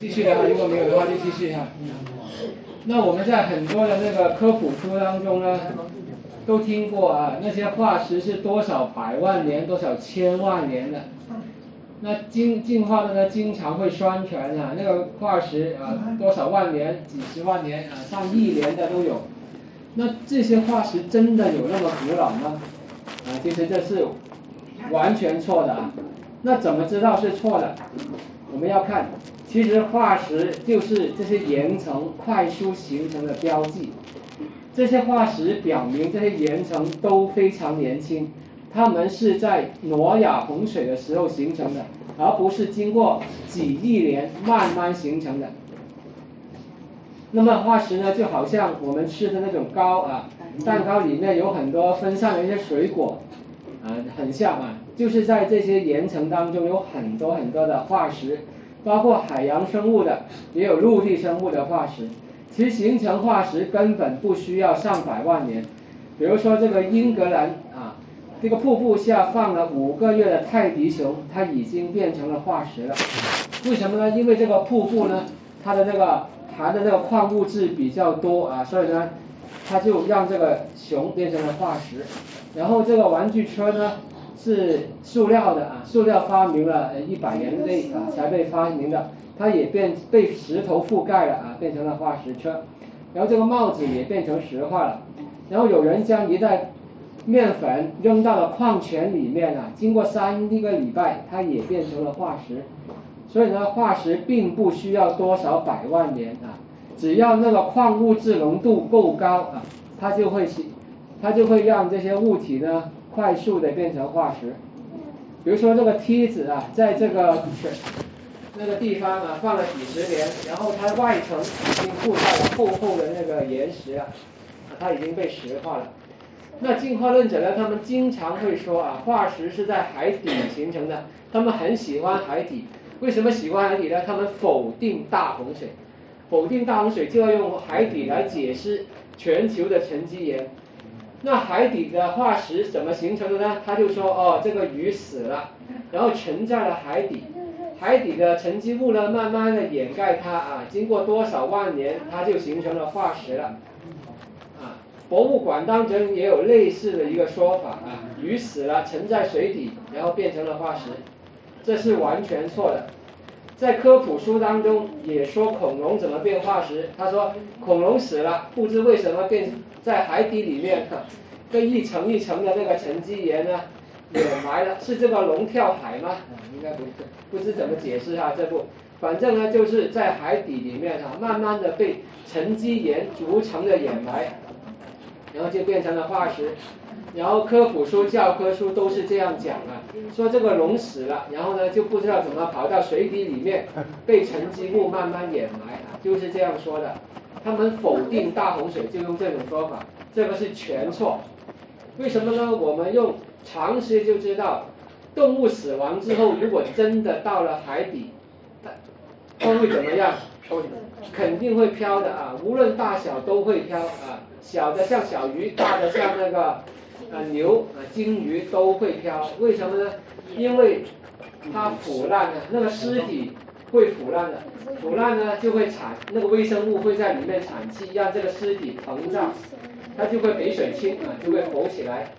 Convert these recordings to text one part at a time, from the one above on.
继续的哈，如果没有的话就继续哈。那我们在很多的那个科普书当中呢，都听过啊，那些化石是多少百万年、多少千万年的。那进化的呢，经常会宣传啊，那个化石啊，多少万年、几十万年啊、上亿年的都有。那这些化石真的有那么古老吗？其实这是完全错的啊。那怎么知道是错的？我们要看，其实化石就是这些岩层快速形成的标记。这些化石表明这些岩层都非常年轻，它们是在挪亚洪水的时候形成的，而不是经过几亿年慢慢形成的。那么化石呢，就好像我们吃的那种糕啊，蛋糕里面有很多分散的一些水果很像啊，就是在这些岩层当中有很多很多的化石，包括海洋生物的，也有陆地生物的化石。其实形成化石根本不需要上百万年，比如说这个英格兰啊，这个瀑布下放了5个月的泰迪熊，它已经变成了化石了。为什么呢？因为这个瀑布呢，它的那个含的那个矿物质比较多啊，所以呢，它就让这个熊变成了化石。然后这个玩具车呢是塑料的啊，塑料发明了100年内才被发明的，它也被石头覆盖了啊，变成了化石车。然后这个帽子也变成石化了。然后有人将一袋面粉扔到了矿泉里面啊，经过3个礼拜，它也变成了化石。所以呢，化石并不需要多少百万年啊，只要那个矿物质浓度够高啊，它就会让这些物体呢快速的变成化石。比如说这个梯子啊，在这个那个地方啊放了几十年，然后它外层已经覆盖了厚厚的那个岩石了，它已经被石化了。那进化论者呢，他们经常会说啊，化石是在海底形成的，他们很喜欢海底。为什么喜欢海底呢？他们否定大洪水，否定大洪水就要用海底来解释全球的沉积岩。那海底的化石怎么形成的呢？他就说这个鱼死了，然后沉在了海底，海底的沉积物呢慢慢的掩盖它啊，经过多少万年，它就形成了化石了。博物馆当中也有类似的一个说法啊，鱼死了沉在水底，然后变成了化石，这是完全错的。在科普书当中也说恐龙怎么变化石，他说恐龙死了，不知为什么变在海底里面，被一层一层的那个沉积岩呢掩埋了，是这个龙跳海吗？应该不是，不知怎么解释这部。反正呢就是在海底里面慢慢的被沉积岩逐层的掩埋，然后就变成了化石。然后科普书、教科书都是这样讲说这个龙死了，然后呢就不知道怎么跑到水底里面，被沉积物慢慢掩埋就是这样说的。他们否定大洪水就用这种说法，这个是全错。为什么呢？我们用常识就知道，动物死亡之后，如果真的到了海底，它会怎么样？肯定会飘的无论大小都会飘小的像小鱼，大的像那个牛鲸鱼都会飘。为什么呢？因为它腐烂那个尸体会腐烂的，腐烂呢就会那个微生物会在里面产气，让这个尸体膨胀，它就会给水清就会浮起来。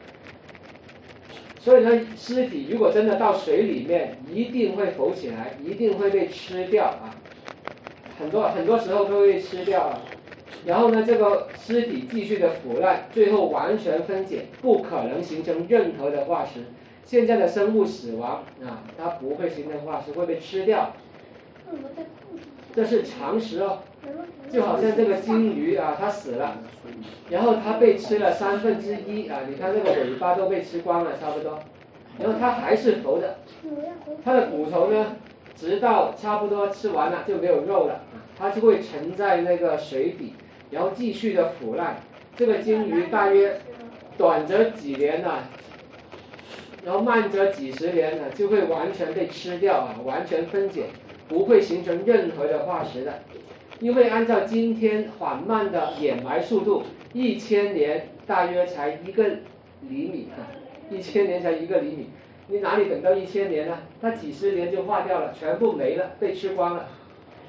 所以呢，尸体如果真的到水里面，一定会浮起来，一定会被吃掉很多时候都会吃掉然后呢，这个尸体继续的腐烂，最后完全分解，不可能形成任何的化石。现在的生物死亡它不会形成化石，会被吃掉。这是常识就好像这个鲸鱼它死了，然后它被吃了1/3你看这个尾巴都被吃光了差不多，然后它还是浮的，它的骨头呢直到差不多吃完了就没有肉了它就会沉在那个水底，然后继续的腐烂。这个鲸鱼大约短则几年然后慢则几十年就会完全被吃掉完全分解，不会形成任何的化石的。因为按照今天缓慢的掩埋速度，1000年大约才1个厘米1000年才1个厘米，你哪里等到1000年呢？它几十年就化掉了，全部没了，被吃光了。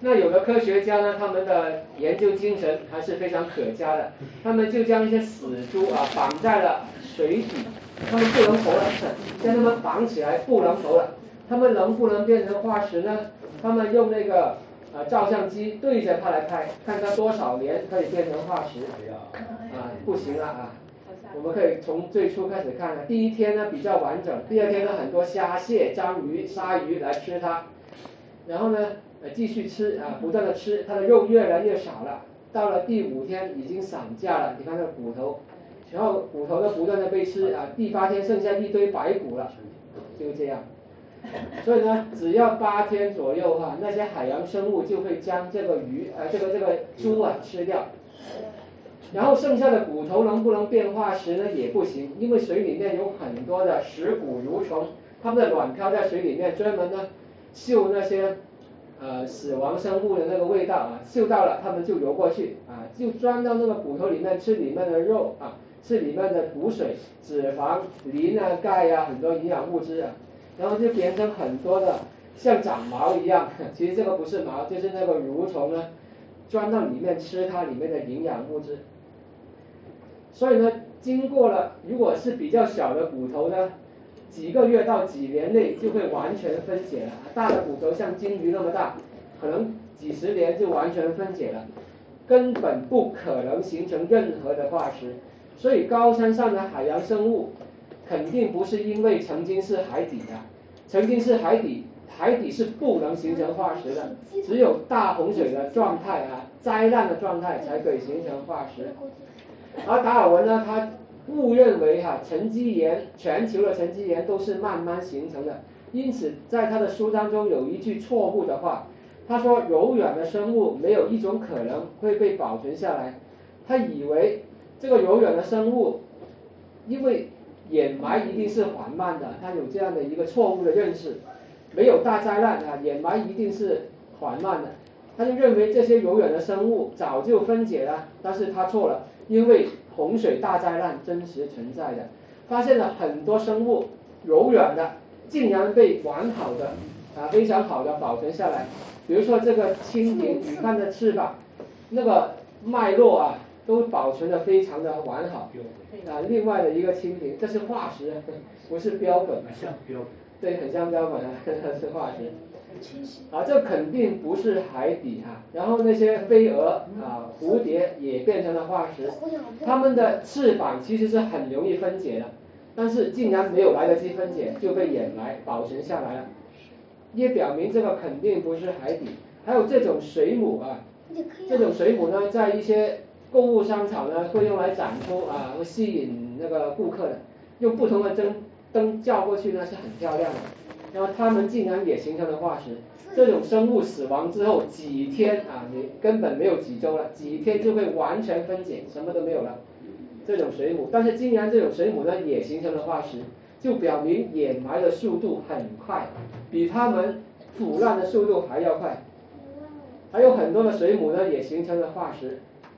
那有的科学家呢，他们的研究精神还是非常可嘉的，他们就将一些死猪绑在了水底，他们不能投了，将他们绑起来不能投了，他们能不能变成化石呢？他们用那个照相机对着它来拍，看它多少年可以变成化石。不行了我们可以从最初开始看第一天呢比较完整，第二天呢很多虾蟹、章鱼、鲨鱼来吃它，然后呢继续吃不断的吃，它的肉越来越少了，到了第5天已经散架了，你看那个骨头，然后骨头呢不断的被吃第8天剩下一堆白骨了，就这样。所以呢，只要8天左右那些海洋生物就会将这个鱼这个猪吃掉，然后剩下的骨头能不能变化石呢？也不行，因为水里面有很多的食骨蠕虫，它们的卵漂在水里面，专门呢嗅那些死亡生物的那个味道嗅到了，它们就游过去就钻到那个骨头里面吃里面的肉吃里面的骨水、脂肪、磷钙很多营养物质然后就变成很多的像长毛一样，其实这个不是毛，就是那个蠕虫呢钻到里面吃它里面的营养物质。所以呢，经过了如果是比较小的骨头呢，几个月到几年内就会完全分解了，大的骨头像金鱼那么大，可能几十年就完全分解了，根本不可能形成任何的化石。所以高山上的海洋生物肯定不是因为曾经是海底曾经是海底是不能形成化石的，只有大洪水的状态灾难的状态才可以形成化石。而达尔文呢，他误认为沉积岩，全球的沉积岩都是慢慢形成的，因此在他的书当中有一句错误的话，他说柔软的生物没有一种可能会被保存下来，他以为这个柔软的生物因为掩埋一定是缓慢的，他有这样的一个错误的认识，没有大灾难掩埋一定是缓慢的，他就认为这些柔软的生物早就分解了，但是他错了，因为洪水大灾难真实存在的，发现了很多生物柔软的竟然被完好的非常好的保存下来，比如说这个蜻蜓，你看的翅膀那个脉络都保存的非常的完好另外的一个蜻蜓，这是化石不是标本对，很像标本是化石这肯定不是海底然后那些飞蛾蝴蝶也变成了化石，它们的翅膀其实是很容易分解的，但是竟然没有来得及分解就被掩埋保存下来了，也表明这个肯定不是海底。还有这种水母这种水母呢在一些购物商场呢会用来展出会吸引那个顾客的，用不同的灯照过去呢是很漂亮的，然后它们竟然也形成了化石。这种生物死亡之后几天你根本没有几周了，几天就会完全分解，什么都没有了，这种水母。但是竟然这种水母呢也形成了化石，就表明掩埋的速度很快，比它们腐烂的速度还要快。还有很多的水母呢也形成了化石，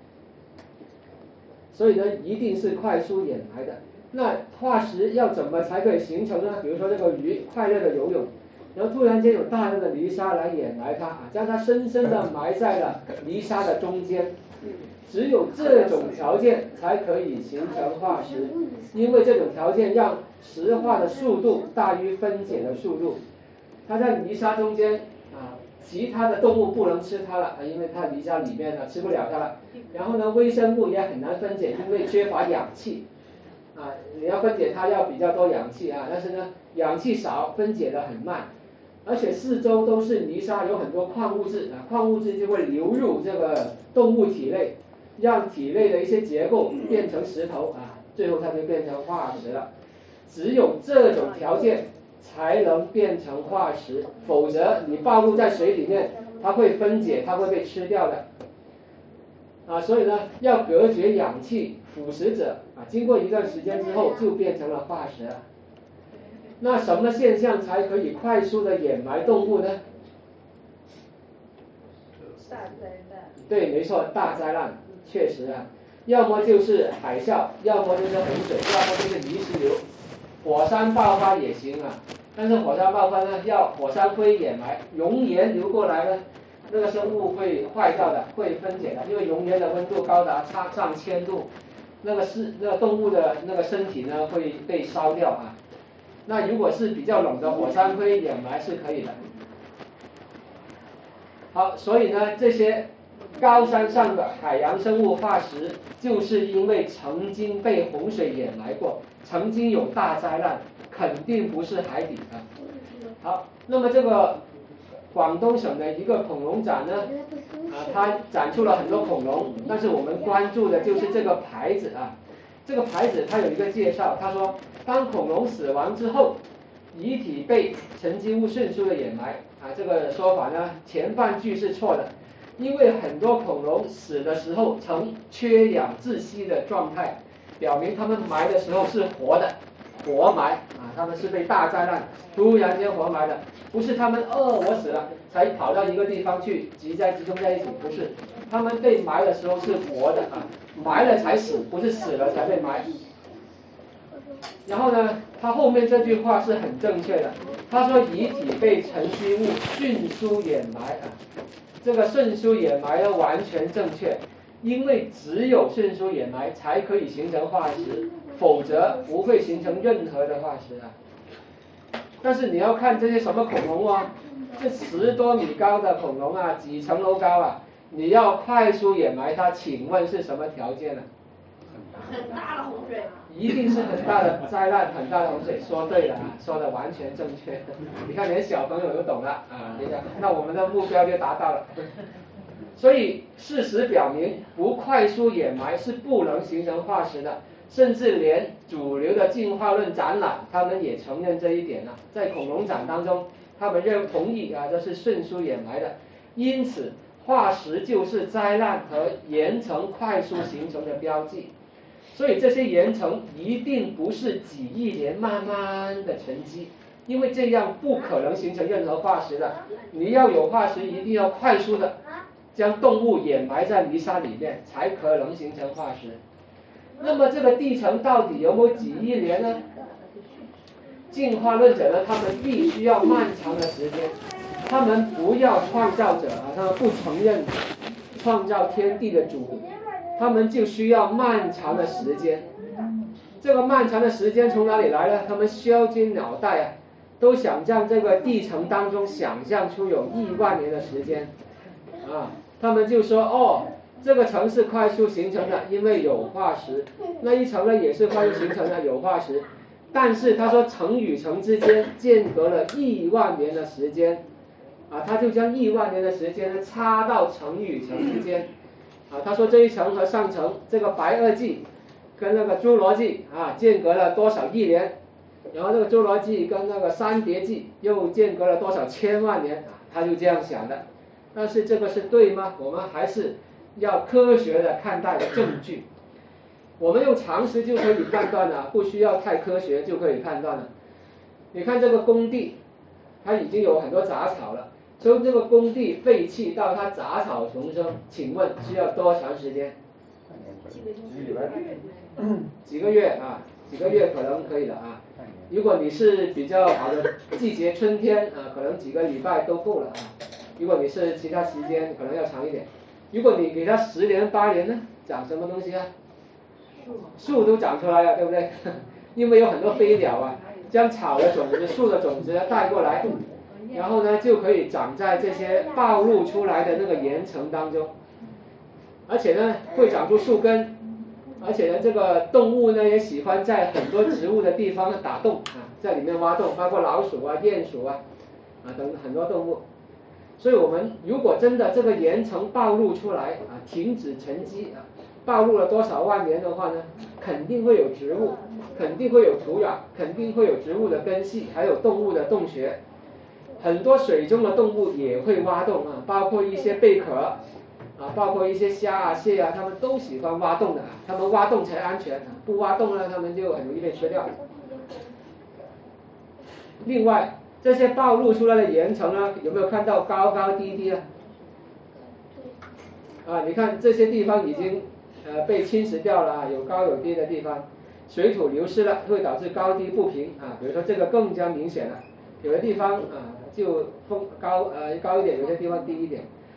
所以呢一定是快速掩埋的。那化石要怎么才可以形成呢？比如说这个鱼快乐的游泳，然后突然间有大量的泥沙来掩埋它将它深深的埋在了泥沙的中间，只有这种条件才可以形成化石，因为这种条件让石化的速度大于分解的速度。它在泥沙中间其他的动物不能吃它了因为它泥沙里面吃不了它了，然后呢微生物也很难分解，因为缺乏氧气你要分解它要比较多氧气但是呢氧气少，分解的很慢，而且四周都是泥沙，有很多矿物质矿物质就会流入这个动物体内，让体内的一些结构变成石头最后它就变成化石了。只有这种条件才能变成化石，否则你暴露在水里面它会分解，它会被吃掉的所以呢要隔绝氧气，腐蚀者经过一段时间之后就变成了化石了。那什么现象才可以快速的掩埋动物呢？ 大灾难。 对，没错，大灾难确实要么就是海啸，要么就是洪水，要么就是泥石流，火山爆发也行但是火山爆发呢要火山灰掩埋，熔岩流过来呢那个生物会坏掉的，会分解的，因为熔岩的温度高达上千度，那个动物的那个身体呢会被烧掉啊。那如果是比较冷的火山灰掩埋是可以的。好，所以呢，这些高山上的海洋生物化石，就是因为曾经被洪水掩埋过，曾经有大灾难，肯定不是海底的。好，那么这个广东省的一个恐龙展呢，它展出了很多恐龙，但是我们关注的就是这个牌子啊。这个牌子它有一个介绍，他说，当恐龙死亡之后，遗体被沉积物迅速的掩埋啊，这个说法呢，前半句是错的，因为很多恐龙死的时候呈缺氧窒息的状态，表明他们埋的时候是活的，活埋啊，他们是被大灾难突然间活埋的，不是他们我死了才跑到一个地方去集中在一起，不是，他们被埋的时候是活的啊，埋了才死，不是死了才被埋。然后呢，他后面这句话是很正确的，他说遗体被沉积物迅速掩埋啊，这个迅速掩埋呢完全正确，因为只有迅速掩埋才可以形成化石，否则不会形成任何的化石啊。但是你要看这些什么恐龙啊，这10多米高的恐龙啊，几层楼高啊，你要快速掩埋它，请问是什么条件呢？ 很大的洪水。 一定是很大的灾难，很大的洪水，说对了啊，说的完全正确。你看连小朋友都懂了啊，那我们的目标就达到了。所以事实表明，不快速掩埋是不能形成化石的，甚至连主流的进化论展览，他们也承认这一点啊，在恐龙展当中，他们同意啊，这是迅速掩埋的。因此，化石就是灾难和岩层快速形成的标记。所以这些岩层一定不是几亿年慢慢的沉积，因为这样不可能形成任何化石的。你要有化石，一定要快速的将动物掩埋在泥沙里面，才可能形成化石。那么这个地层到底有没有几亿年呢？进化论者呢，他们必须要漫长的时间，他们不要创造者啊，他们不承认创造天地的主。他们就需要漫长的时间，这个漫长的时间从哪里来呢？他们削尖脑袋啊，都想将这个地层当中想象出有亿万年的时间啊，他们就说这个层是快速形成的，因为有化石，那一层呢也是快速形成的，有化石，但是他说层与层之间间隔了亿万年的时间啊，他就将亿万年的时间呢插到层与层之间。他说这一层和上层这个白垩纪跟那个侏罗纪啊间隔了多少亿年，然后这个侏罗纪跟那个三叠纪又间隔了多少千万年啊，他就这样想的。但是这个是对吗？我们还是要科学的看待证据，我们用常识就可以判断了，不需要太科学就可以判断了。你看这个工地，它已经有很多杂草了，从这个工地废弃到它杂草丛生，请问需要多长时间？几个月啊，几个月可能可以的啊。如果你是比较好的季节，春天啊，可能几个礼拜都够了啊。如果你是其他时间，可能要长一点。如果你给它10年8年呢，长什么东西啊？树都长出来了，对不对？因为有很多飞鸟啊，将草的种子、树的种子带过来，然后呢就可以长在这些暴露出来的那个岩层当中，而且呢会长出树根，而且呢这个动物呢也喜欢在很多植物的地方打洞啊，在里面挖洞，包括老鼠啊、鼹鼠啊等很多动物。所以我们如果真的这个岩层暴露出来啊，停止沉积啊，暴露了多少万年的话呢，肯定会有植物，肯定会有土壤，肯定会有植物的根系，还有动物的洞穴。很多水中的动物也会挖洞啊，包括一些贝壳啊，包括一些虾啊、蟹啊，它们都喜欢挖洞的啊，它们挖洞才安全，不挖洞呢，它们就很容易被吃掉。另外，这些暴露出来的岩层呢，有没有看到高高低低啊？你看这些地方已经被侵蚀掉了啊，有高有低的地方，水土流失了，会导致高低不平啊。比如说这个更加明显了，有的地方就高一点，有些地方低一点。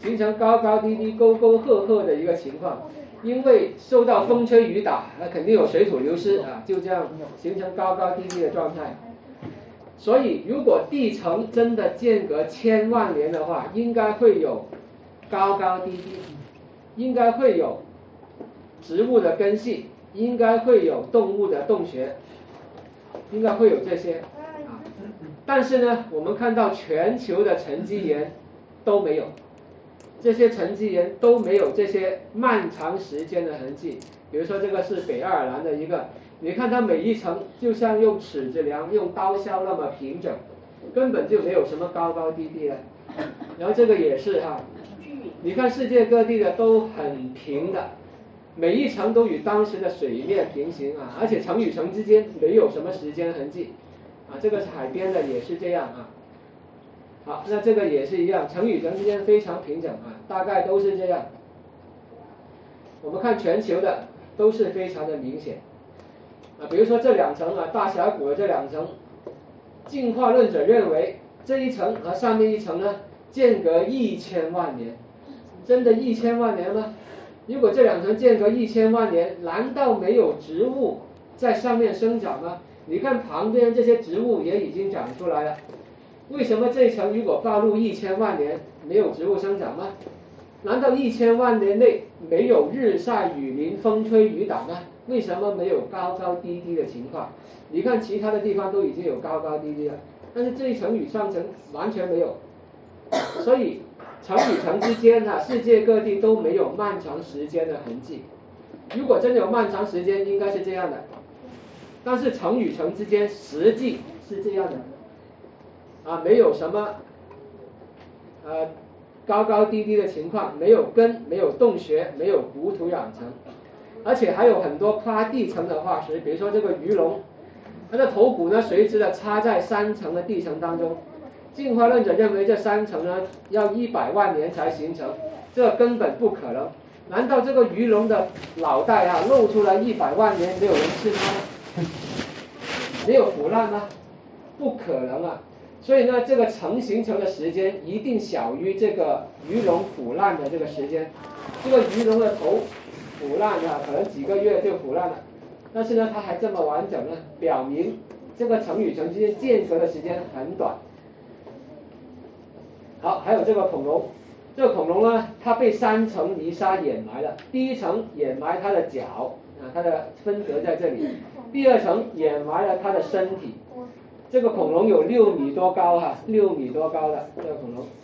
形成高高低低、沟沟壑壑的一个情况。因为受到风吹雨打，那肯定有水土流失啊，就这样形成高高低低的状态。所以，如果地层真的间隔千万年的话，应该会有高高低低，应该会有植物的根系，应该会有动物的洞穴，应该会有这些啊。但是呢，我们看到全球的沉积岩都没有。这些沉积岩都没有这些漫长时间的痕迹。比如说这个是北爱尔兰的一个，你看它每一层就像用尺子量、用刀削那么平整，根本就没有什么高高低低的。然后这个也是哈，你看世界各地的都很平的，每一层都与当时的水面平行啊，而且层与层之间没有什么时间痕迹啊。这个是海边的也是这样啊。好，那这个也是一样，层与层之间非常平整啊，大概都是这样。我们看全球的都是非常的明显啊，比如说这两层啊，大峡谷的这两层，进化论者认为这一层和上面一层呢间隔1000万年，真的1000万年吗？如果这两层间隔1000万年，难道没有植物在上面生长吗？你看旁边这些植物也已经长出来了。为什么这一层如果暴露1000万年没有植物生长吗？难道1000万年内没有日晒雨淋、风吹雨打吗？为什么没有高高低低的情况？你看其他的地方都已经有高高低低了，但是这一层与上层完全没有。所以层与层之间啊，世界各地都没有漫长时间的痕迹。如果真有漫长时间，应该是这样的。但是层与层之间实际是这样的。啊，没有什么高高低低的情况，没有根，没有洞穴，没有古土壤层，而且还有很多跨地层的化石，比如说这个鱼龙，它的头骨呢垂直的插在3层的地层当中。进化论者认为这3层呢要100万年才形成，这根本不可能。难道这个鱼龙的脑袋啊露出来100万年没有人吃它吗？没有腐烂吗？不可能啊！所以呢，这个层形成的时间一定小于这个鱼龙腐烂的这个时间。这个鱼龙的头腐烂啊，可能几个月就腐烂了，但是呢，它还这么完整呢，表明这个层与层之间间隔的时间很短。好，还有这个恐龙，这个恐龙呢，它被3层泥沙掩埋了。第一层掩埋它的脚啊，它的分隔在这里；第2层掩埋了它的身体。这个恐龙有6米多高哈，6米多高的这个恐龙。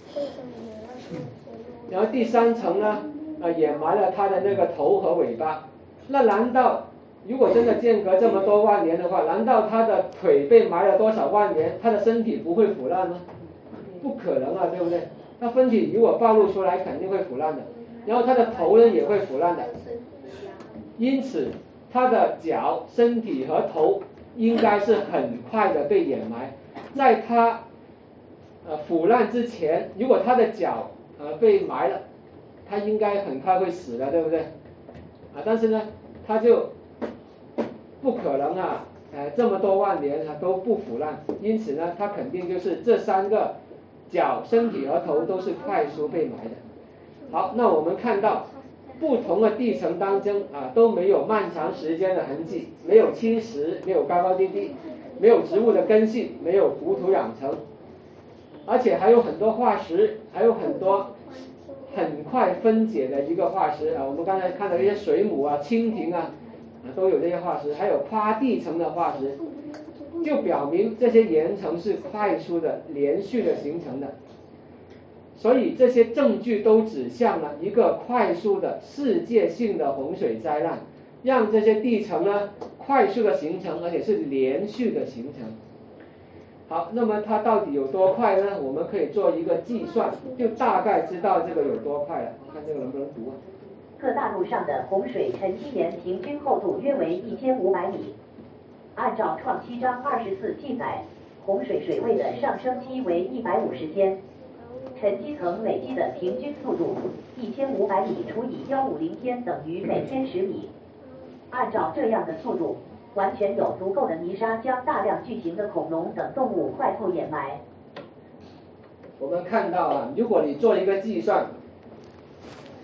然后第3层呢，掩埋了它的那个头和尾巴。那难道如果真的间隔这么多万年的话，难道它的腿被埋了多少万年，它的身体不会腐烂吗？不可能啊，对不对？它身体如果暴露出来，肯定会腐烂的。然后它的头呢也会腐烂的。因此，它的脚、身体和头应该是很快的被掩埋，在它腐烂之前，如果它的脚被埋了，它应该很快会死的，对不对？但是呢，它就不可能啊，这么多万年都不腐烂，因此呢，它肯定就是这3个脚、身体和头都是快速被埋的。好，那我们看到不同的地层当中都没有漫长时间的痕迹，没有侵蚀，没有高高低低，没有植物的根系，没有古土壤层，而且还有很多化石，还有很多很快分解的一个化石我们刚才看到一些水母啊、蜻蜓都有这些化石，还有跨地层的化石，就表明这些岩层是快速的、连续的形成的。所以这些证据都指向了一个快速的世界性的洪水灾难，让这些地层呢快速的形成，而且是连续的形成。好，那么它到底有多快呢？我们可以做一个计算，就大概知道这个有多快了。看这个能不能读各大陆上的洪水沉积岩平均厚度约为1500米。按照创7章24记载，洪水水位的上升期为150天。沉积层累积的平均速度1500米除以150天等于每天10米。按照这样的速度，完全有足够的泥沙将大量巨型的恐龙等动物快速掩埋。 我们看到如果你做一个计算，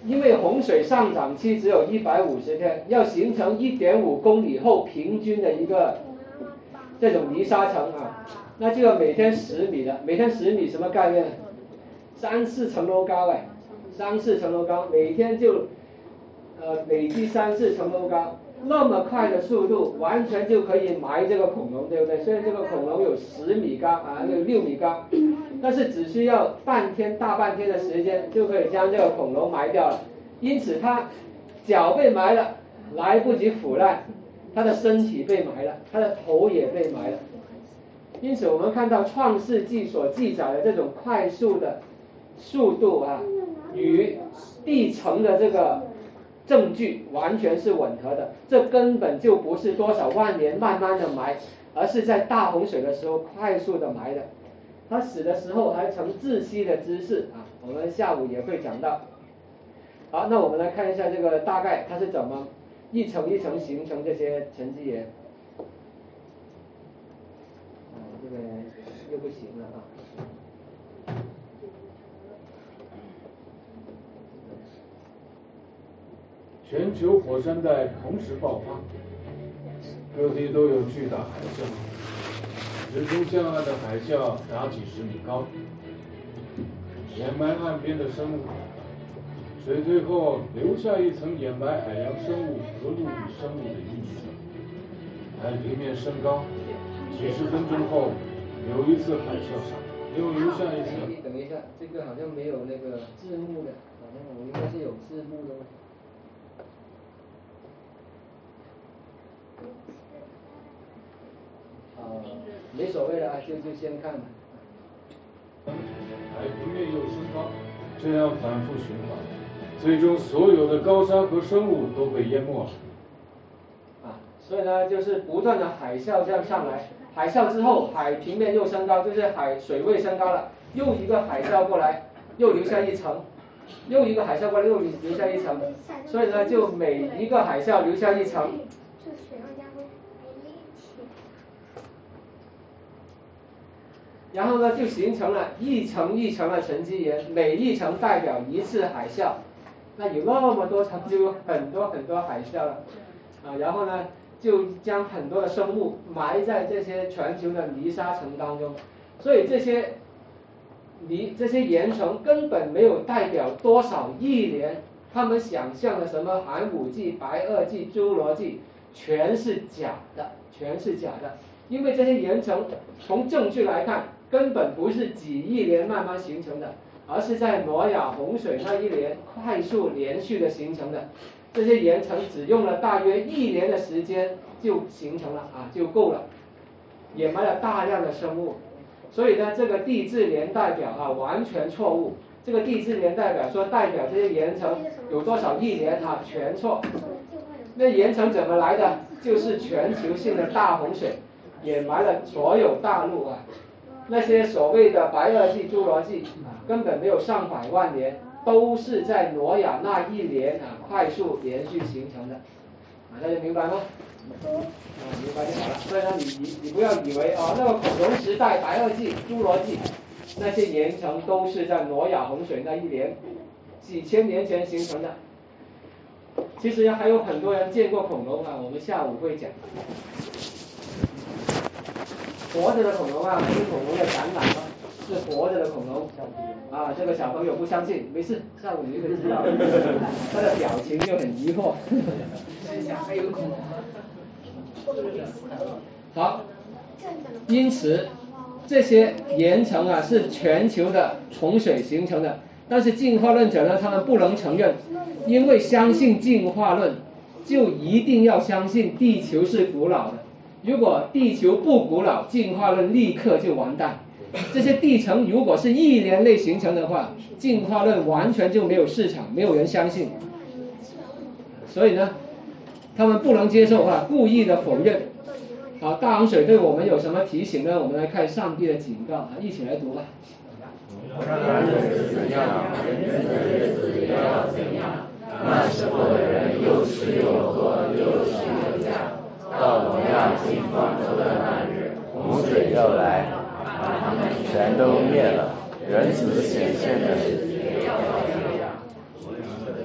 因为洪水上涨期只有150天，要形成1.5公里厚平均的一个这种泥沙层啊，那就要每天10米的，每天10米什么概念？3-4层楼高哎，3-4层楼高，每天就累积3-4层楼高，那么快的速度，完全就可以埋这个恐龙，对不对？虽然这个恐龙有10米高啊，有6米高，但是只需要大半天的时间就可以将这个恐龙埋掉了。因此它脚被埋了，来不及腐烂，它的身体被埋了，它的头也被埋了。因此我们看到创世纪所记载的这种快速的速度啊，与地层的这个证据完全是吻合的，这根本就不是多少万年慢慢的埋，而是在大洪水的时候快速的埋的。它死的时候还呈窒息的姿势啊，我们下午也会讲到。好，那我们来看一下这个大概它是怎么一层一层形成这些沉积岩。这个又不行了啊。 全球火山带同时爆发，各地都有巨大海啸，直冲向岸的海啸达几十米高，掩埋岸边的生物。水退后留下一层掩埋海洋生物和陆地生物的淤泥层，海平面升高，几十分钟后有一次海啸上，又留下一层。 等一下，这个好像没有那个字幕的，好像我应该是有字幕的。没所谓的啊，就先看吧。 海平面又升高，这样反复循环，最终所有的高山和生物都被淹没了。 所以呢，就是不断的海啸这样上来，海啸之后海平面又升高，就是水位升高了，又一个海啸过来，又留下一层，又一个海啸过来又留下一层，所以呢，就每一个海啸留下一层。然后呢，就形成了一层一层的沉积岩，每一层代表一次海啸。那有那么多层，就有很多很多海啸了然后呢，就将很多的生物埋在这些全球的泥沙层当中。所以这些岩层根本没有代表多少亿年，他们想象的什么寒武纪、白垩纪、侏罗纪，全是假的，全是假的。因为这些岩层从证据来看，根本不是几亿年慢慢形成的，而是在挪亚洪水那一年快速连续的形成的。这些岩层只用了大约1年的时间就形成了就够了，掩埋了大量的生物。所以呢，这个地质年代表完全错误。这个地质年代表说代表这些岩层有多少亿年全错。那岩层怎么来的？就是全球性的大洪水掩埋了所有大陆那些所谓的白垩纪、侏罗纪根本没有上百万年，都是在挪亚那一年快速连续形成的大家明白吗？明白就好了。所以呢，你不要以为那个恐龙时代、白垩纪、侏罗纪那些岩层都是在挪亚洪水那一年几千年前形成的。其实还有很多人见过恐龙我们下午会讲。活着的恐龙不是恐龙的展览是活着的恐龙这个小朋友不相信，没事，下午你就会知道。他的表情就很疑惑。还有恐龙好，因此这些岩层是全球的洪水形成的，但是进化论者呢，他们不能承认，因为相信进化论就一定要相信地球是古老的。如果地球不古老，进化论立刻就完蛋。这些地层如果是1年内形成的话，进化论完全就没有市场，没有人相信。所以呢，他们不能接受故意的否认。好，大洪水对我们有什么提醒呢？我们来看上帝的警告一起来读吧。 那时候的人又吃又喝，又许又嫁。到挪亚进方舟的那日，洪水要来，把他们全都灭了。人子显现的日子也要到这样。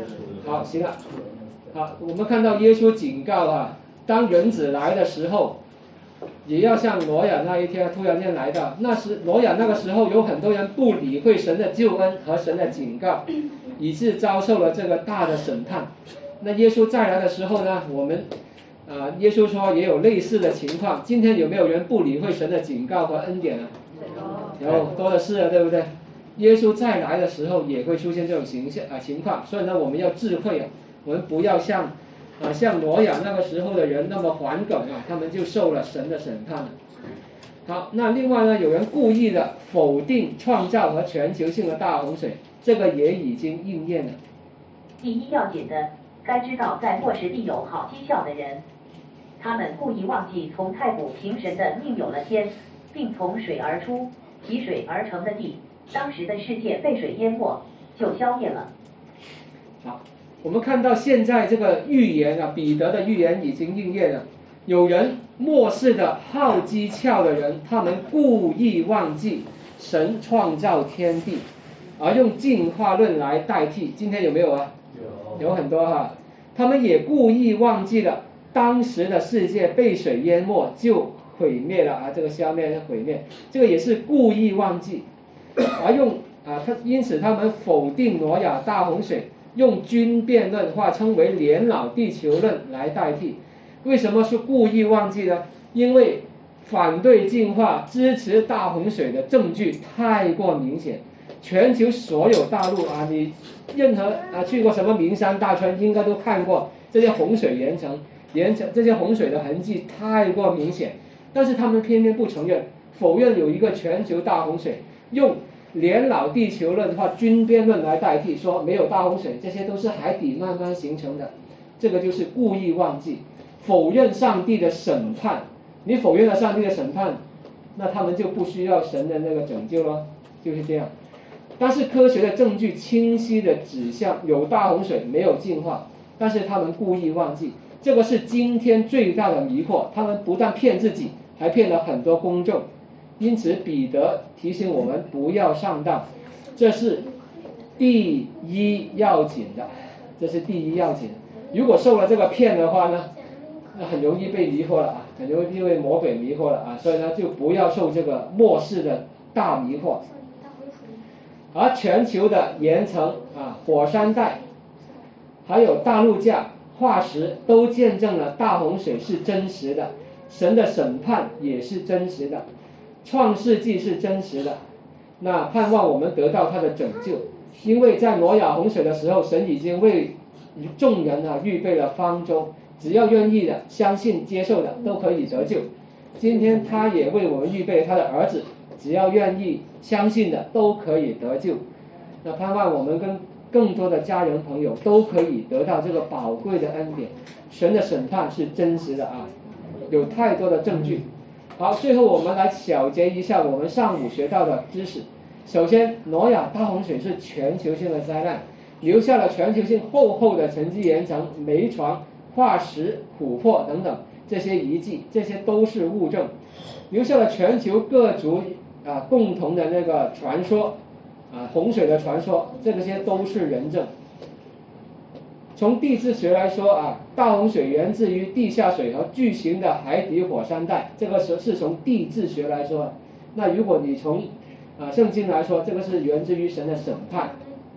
好，行了。好，我们看到耶稣警告啊，当人子来的时候，也要像挪亚那一天突然间来到。挪亚那个时候有很多人不理会神的救恩和神的警告，以致遭受了这个大的审判。那耶稣再来的时候呢，耶稣说也有类似的情况。今天有没有人不理会神的警告和恩典呢？有，多的是了，对不对？耶稣再来的时候也会出现这种情况，所以呢，我们要智慧啊，我们不要像挪亚那个时候的人那么顽梗啊，他们就受了神的审判了。好，那另外呢，有人故意的否定创造和全球性的大洪水，这个也已经应验了。 第一要紧的，该知道在末时必有好讥笑的人，他们故意忘记从太古平神的命有了天，并从水而出，提水而成的地，当时的世界被水淹没，就消灭了。 好，我们看到现在这个预言啊，彼得的预言已经应验了。有人末世的好讥诮的人，他们故意忘记神创造天地，而用进化论来代替。今天有没有啊？有很多哈。他们也故意忘记了当时的世界被水淹没就毁灭了啊，这个消灭毁灭，这个也是故意忘记，而因此他们否定挪亚大洪水，用均变论化称为年老地球论来代替。为什么是故意忘记呢？因为反对进化、支持大洪水的证据太过明显，全球所有大陆啊，你任何去过什么名山大川，应该都看过这些洪水岩层这些洪水的痕迹太过明显，但是他们偏偏不承认，否认有一个全球大洪水，用年老地球论或均变论来代替，说没有大洪水，这些都是海底慢慢形成的，这个就是故意忘记，否认上帝的审判。你否认了上帝的审判，那他们就不需要神的那个拯救了，就是这样。但是科学的证据清晰的指向有大洪水，没有进化，但是他们故意忘记，这个是今天最大的迷惑。他们不但骗自己，还骗了很多公众。因此彼得提醒我们不要上当，这是第一要紧的，这是第一要紧。如果受了这个骗的话呢，那很容易被迷惑了啊，很容易被魔鬼迷惑了啊，所以呢，就不要受这个末世的大迷惑。而全球的岩层火山带，还有大陆架、化石都见证了大洪水是真实的，神的审判也是真实的，创世纪是真实的。那盼望我们得到他的拯救，因为在挪亚洪水的时候，神已经为众人预备了方舟，只要愿意的、相信、接受的都可以得救。今天他也为我们预备他的儿子，只要愿意相信的都可以得救。那盼望我们跟更多的家人朋友都可以得到这个宝贵的恩典。神的审判是真实的啊，有太多的证据。好，最后我们来小结一下我们上午学到的知识。首先，挪亚大洪水是全球性的灾难，留下了全球性厚厚的沉积岩层、煤床、化石、琥珀等等这些遗迹，这些都是物证，留下了全球各族共同的那个传说洪水的传说，这些都是人证。从地质学来说大洪水源自于地下水和巨型的海底火山带，这个是从地质学来说。那如果你从圣经来说，这个是源自于神的审判。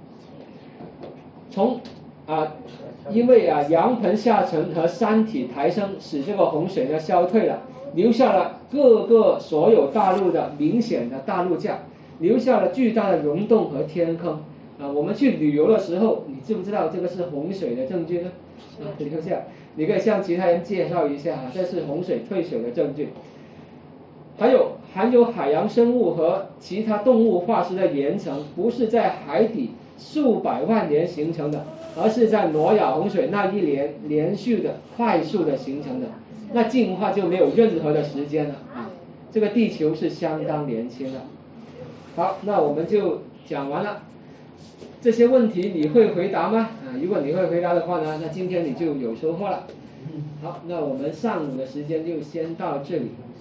因为阳盆下沉和山体抬升，使这个洪水呢消退了，留下了各个所有大陆的明显的大陆架，留下了巨大的溶洞和天坑我们去旅游的时候，你知不知道这个是洪水的证据呢？留下，你可以向其他人介绍一下这是洪水退水的证据。还有含有海洋生物和其他动物化石的岩层，不是在海底数百万年形成的，而是在挪亚洪水那一年连续的快速的形成的，那进化就没有任何的时间了这个地球是相当年轻的。好，那我们就讲完了。这些问题你会回答吗？如果你会回答的话呢，那今天你就有收获了。好，那我们上午的时间就先到这里。